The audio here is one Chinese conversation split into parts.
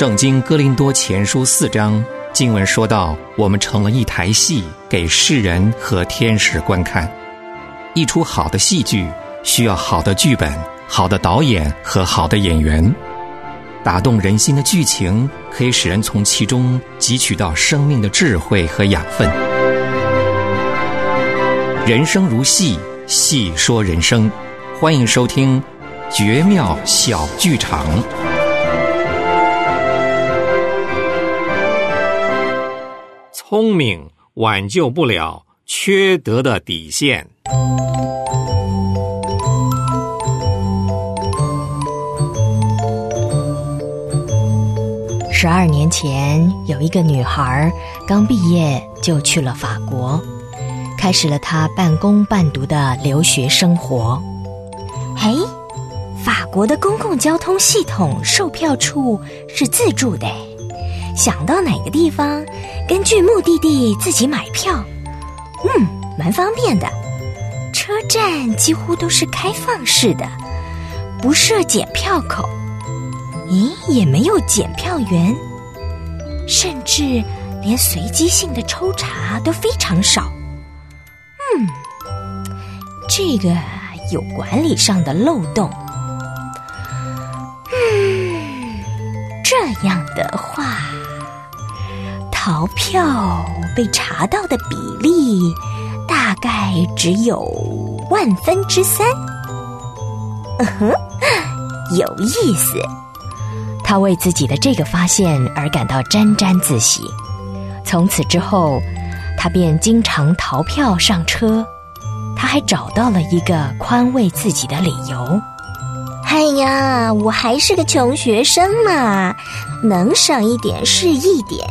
圣经哥林多前书4章经文说到，我们成了一台戏，给世人和天使观看。一出好的戏剧需要好的剧本、好的导演和好的演员。打动人心的剧情可以使人从其中汲取到生命的智慧和养分。人生如戏，戏说人生。欢迎收听绝妙小剧场。聪明挽救不了缺德的底线。 12年前，有一个女孩刚毕业就去了法国，开始了她半工半读的留学生活。 嘿，法国的公共交通系统售票处是自助的，想到哪个地方，根据目的地自己买票，蛮方便的。车站几乎都是开放式的，不设检票口，也没有检票员，甚至连随机性的抽查都非常少。这个有管理上的漏洞。这样的话，逃票被查到的比例大概只有3%。有意思。 他为自己的这个发现而感到沾沾自喜。从此之后，他便经常逃票上车。他还找到了一个宽慰自己的理由。 哎呀，我还是个穷学生嘛，能省一点是一点。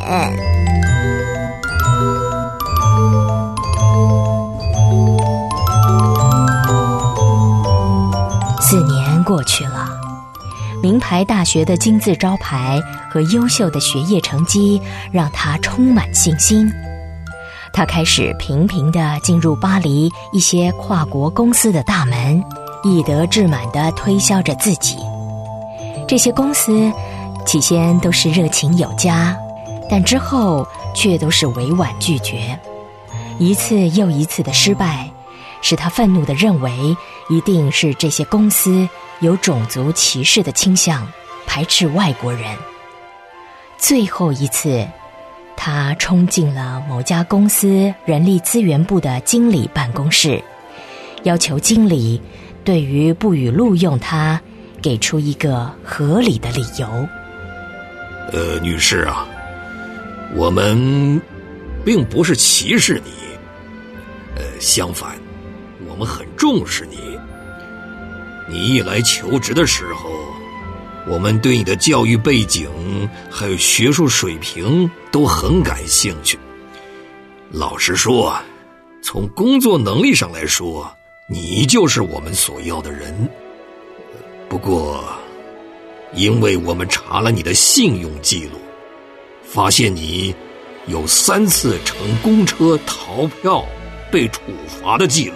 4年过去了，名牌大学的金字招牌和优秀的学业成绩让他充满信心。他开始频频地进入巴黎一些跨国公司的大门，义得志满地推销着自己。这些公司起先都是热情有加，但之后却都是委婉拒绝。一次又一次的失败，使他愤怒地认为一定是这些公司有种族歧视的倾向，排斥外国人。最后一次，他冲进了某家公司人力资源部的经理办公室，要求经理对于不予录用他给出一个合理的理由。 女士啊，我们并不是歧视你，相反，我们很重视你。你一来求职的时候，我们对你的教育背景还有学术水平都很感兴趣。老实说，从工作能力上来说，你就是我们所要的人。不过，因为我们查了你的信用记录，发现你有3次乘公车逃票被处罚的记录。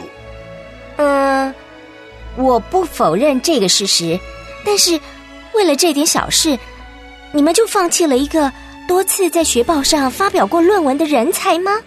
我不否认这个事实，但是为了这点小事，你们就放弃了一个多次在学报上发表过论文的人才吗？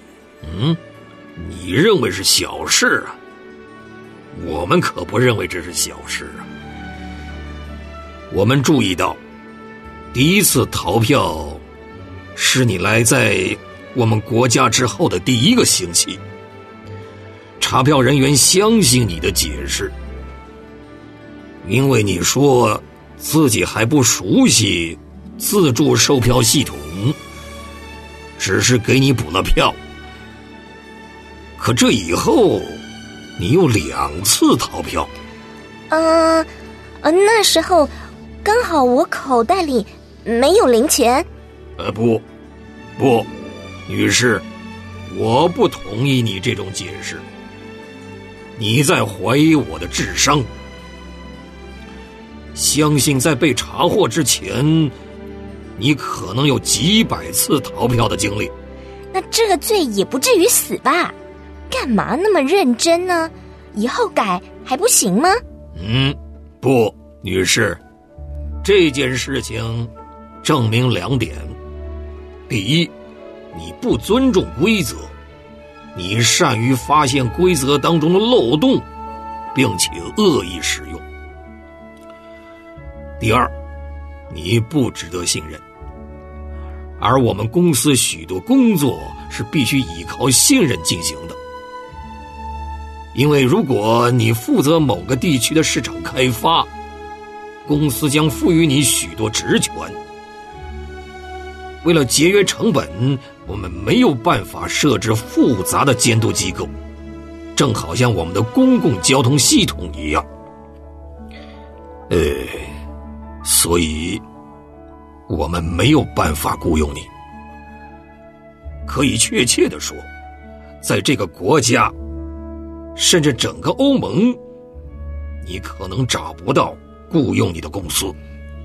你认为是小事啊？我们可不认为这是小事啊。我们注意到，第一次逃票是你来在我们国家之后的第1个星期。查票人员相信你的解释，因为你说自己还不熟悉自助售票系统，只是给你补了票。可这以后你有2次逃票。 那时候刚好我口袋里没有零钱。 不，女士，我不同意你这种解释。你在怀疑我的智商。相信在被查获之前，你可能有几百次逃票的经历。 那这个罪也不至于死吧？干嘛那么认真呢？以后改还不行吗？ 不，女士，这件事情证明2点：第一，你不尊重规则，你善于发现规则当中的漏洞，并且恶意使用；第二，你不值得信任。而我们公司许多工作是必须依靠信任进行的，因为如果你负责某个地区的市场开发，公司将赋予你许多职权。为了节约成本，我们没有办法设置复杂的监督机构，正好像我们的公共交通系统一样。所以我们没有办法雇佣你。可以确切地说，在这个国家，甚至整个欧盟，你可能找不到雇佣你的公司。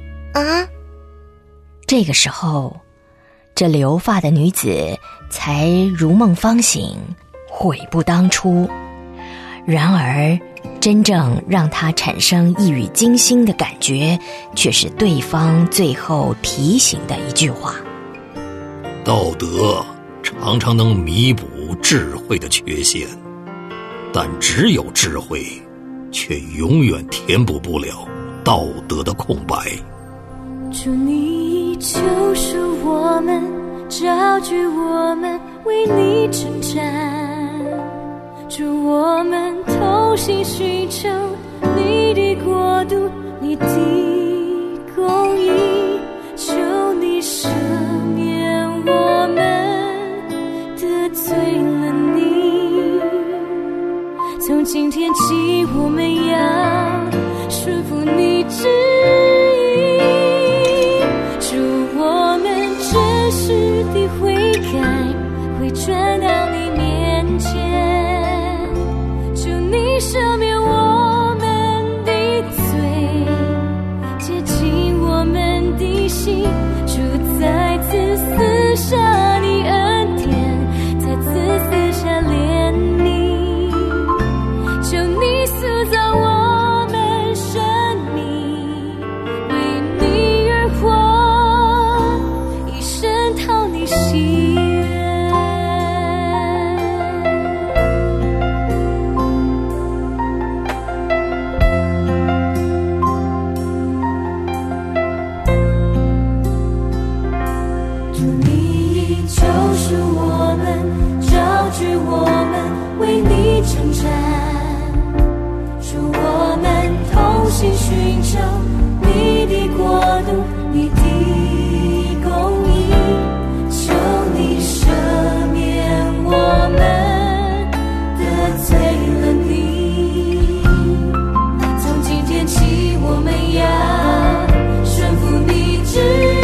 这个时候，这留发的女子才如梦方醒，悔不当初。然而真正让她产生一语惊心的感觉，却是对方最后提醒的一句话： 道德常常能弥补智慧的缺陷，但只有智慧却永远填补不了道德的空白。 主你救赎我们，招聚我们，为你征战。主我们同心寻求你的国度，你的公义，求你赦免我们得罪了你。从今天起，我们要顺服你旨意。主我们真实的悔改，回转到你面前。赦免我们的罪，洁净我们的心。主再次赐下你恩典，再次赐下怜悯，求你塑造我们生命，为你而活，一生讨你喜悦。寻求你的国度，你的公义，求你赦免我们得罪了你。从今天起，我们要顺服你旨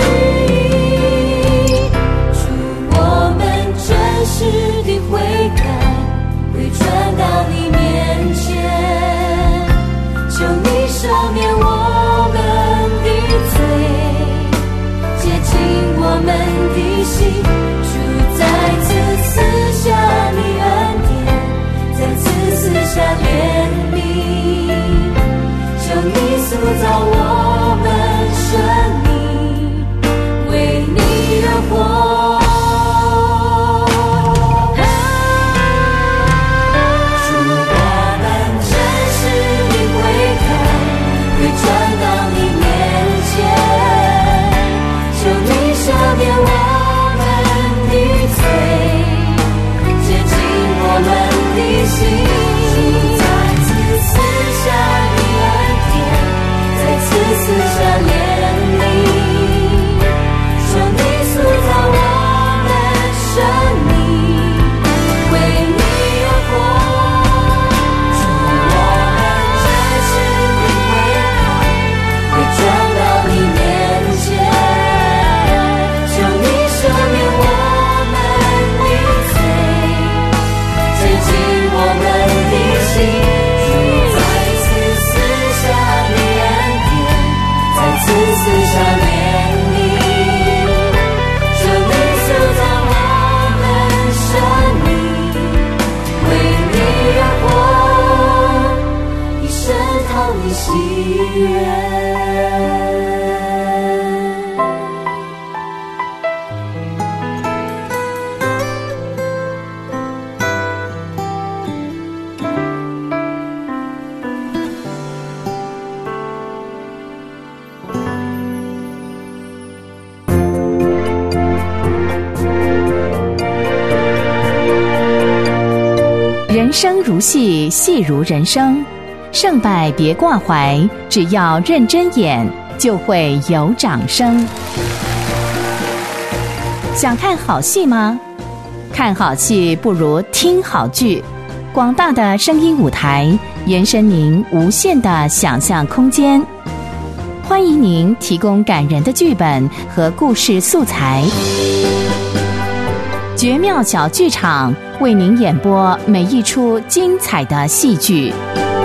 意。主我们真实的悔改，回转到你面前，求你赦免我们的罪，洁净我们的心。主再次赐下你恩典，再次赐下怜悯，求你塑造我们生命，为你而活。 人生如戏，戏如人生，胜败别挂怀，只要认真演，就会有掌声。想看好戏吗？看好戏不如听好剧。广大的声音舞台，延伸您无限的想象空间。欢迎您提供感人的剧本和故事素材。绝妙小剧场为您演播每一出精彩的戏剧。